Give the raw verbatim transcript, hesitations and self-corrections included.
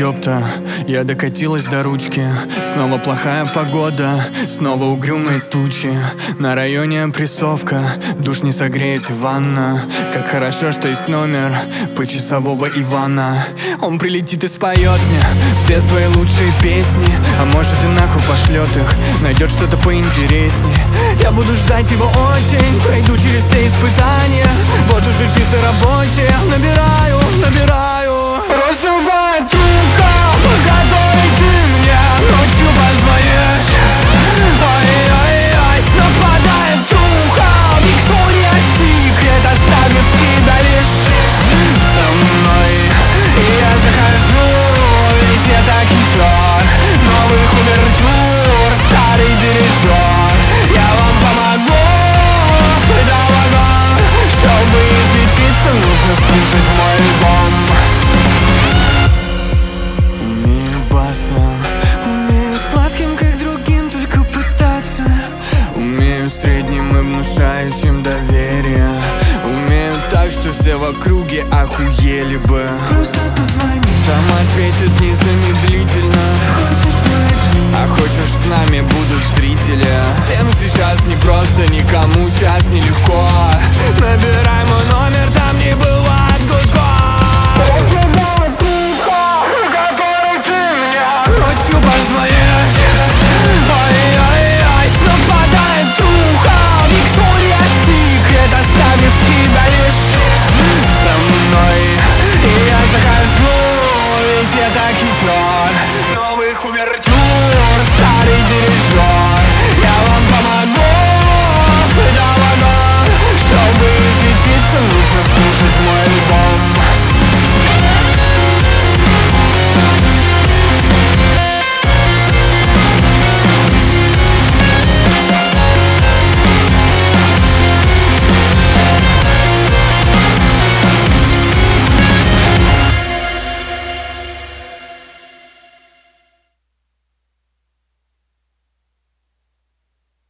ёпта, я докатилась до ручки. Снова плохая погода, снова угрюмые тучи. На районе прессовка, душ не согреет и ванна. Как хорошо, что есть номер почасового Ивана. Он прилетит и споет мне все свои лучшие песни. А может и нахуй пошлет их, найдет что-то поинтересней. Я буду ждать его очень, пройду через все испытания. Вот уже часы рабочие, набираю, набираю. Разрывает трубка, по которой ты мне ночью позвонишь. Ой-ой-ой, нападает тухо, Виктория Секрет, оставив тебя лишь со мной. И я захожу, ведь это хитер новых увертюр, старый дирижер. Я вам помогу, это вагон. Чтобы излечиться, нужно слушать мой альбом. Умею басом, умею сладким, как другим, только пытаться. Умею средним и внушающим доверие. Умею так, что все в округе охуели бы. Просто позвони, там ответят незамедлительно. Хочешь мы, а хочешь с нами будут зрители. Всем сейчас не просто, никому сейчас нелегко. Набирай мой номер.